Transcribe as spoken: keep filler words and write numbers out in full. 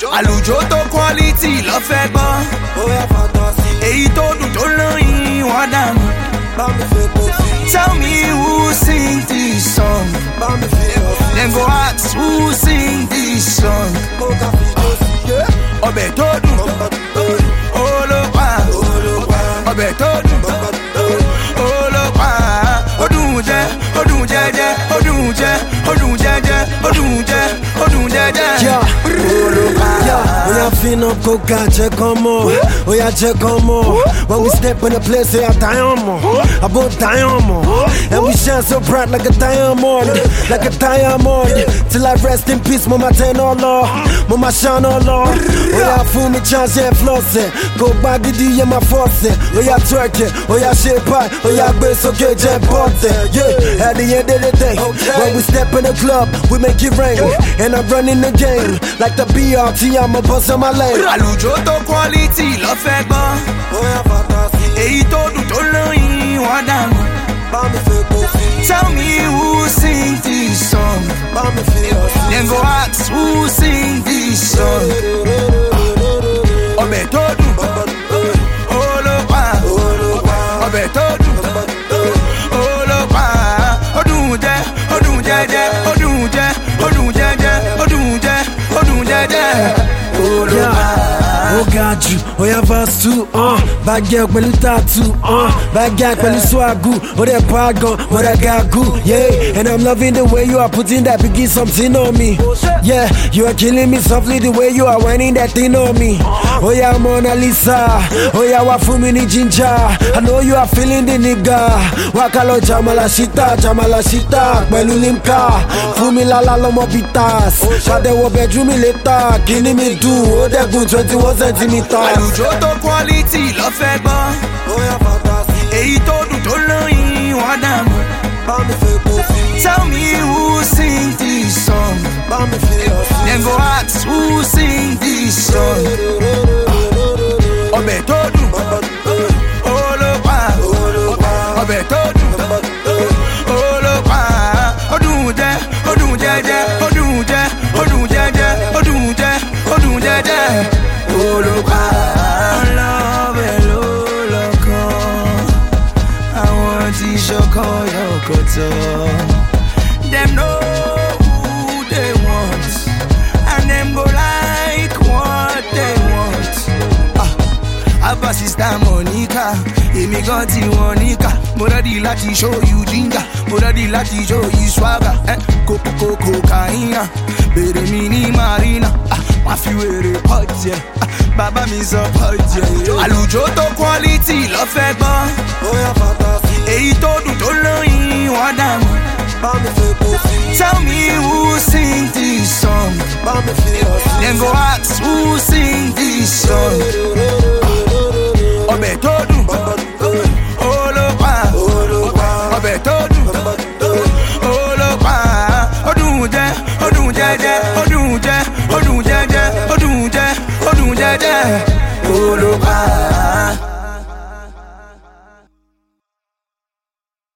àlùjọ tó quality lọ fẹ́ gbọ́. èyí tó dùn tó lóyìn wọ́n dànù. Tell me who sing this song. Then go ask who sing this song. Ọbẹ̀ tó dùn, olópa. Ọbẹ̀ tó dùn, olópa. Ó dùn jẹ, ó dùn jẹjẹ, ó dùn jẹ, ó dùn jẹjẹ, ó dùn jẹ, ó dùn jẹjẹ. Olópa. Oya fin up, go God, check on more. Oya check on more. When we step in the place, oya diamond. About diamond. And we shine so bright like a diamond. Like a diamond. Till I rest in peace, mama ten all Lord. Mama shine all Lord. Oya fool me chance and floss it. Go back to the my force it. Oya twerk it. Oya shape pie. Oya base okay, jet bought it. Yeah, at the end of the day. When we step in the club, we make it rain. And I'm running the game. Like the B R T, I'm a boss on my lane. Àlùjọ tó quality lọ fẹ́ gbọ́. èyí tó dùn tó lóyìn wọ́n dànù. Tell me who sing this song. Then go ask who sing this song. Ọbẹ̀ tó dùn, olópa. Ọbẹ̀ tó dùn, olópa. Ó dùn jẹ, ó dùn jẹjẹ, ó dùn jẹ, ó dùn jẹjẹ, ó dùn jẹ, ó dùn jẹjẹ. Olópa. Oh God, you, oh yeah, verse two, uh bad girl, pẹ̀lú tattoo, uh bad girl, pẹ̀lú swagoo, oh that pagon, oh that gagu, yeah. And I'm loving the way you are putting that biggie something on me. Yeah, you are killing me softly the way you are whining that thing on me. Oh yeah, Mona Lisa, oh yeah, wafumini ginger. I know you are feeling the nigga. Wakalo jamala shita, jamala shita, pẹ̀lú limka, fumi la la lomo bitas. Shade wo bedroom later, killing me do, oh that good twenty-one centimeters. Àlùjọ tó quality lọ fẹ́ gbọ́. èyí tó dùn tó lóyìn wọ́n dànù. Tell me who sing this song. Then go ask who sing this song. Ọbẹ̀ tó dùn, olópa. Ọbẹ̀ tó dùn, olópa. Ó dùn jẹ, ó dùn jẹjẹ, ó dùn jẹ, ó dùn jẹjẹ, ó dùn jẹ, ó dùn jẹjẹ. Olópa. Ọlọ́bẹ̀ ló lọ́kàn. Àwọn tí ṣọkọ yọkọ̀tọ̀. Dem know who they want. And them go like what they want. Ah, Abba sister Monica. Èmi gan ti wọn níkà. Mo ready láti show you ginger. Mo ready láti show you swagger. Eh, kókó kókó kàíyàn. Bèrè mi ní Marina. Ah, wọ́n fi wèrè pọ̀jẹ̀. Ah, bàbá mi sọ pọ̀jẹ̀. Àlùjọ tó quality lọ fẹ́ gbọ́. èyí tó dùn tó lóyìn wọ́n dànù. Tell me who sing this song. Then go ask who sing this song. Ọbẹ̀ tó dùn, olópa. Ọbẹ̀ tó dùn, olópa. Ó dùn jẹ, ó dùn jẹjẹ, ó dùn jẹ, ó dùn jẹjẹ, ó dùn jẹ, ó dùn jẹjẹ. Olópa.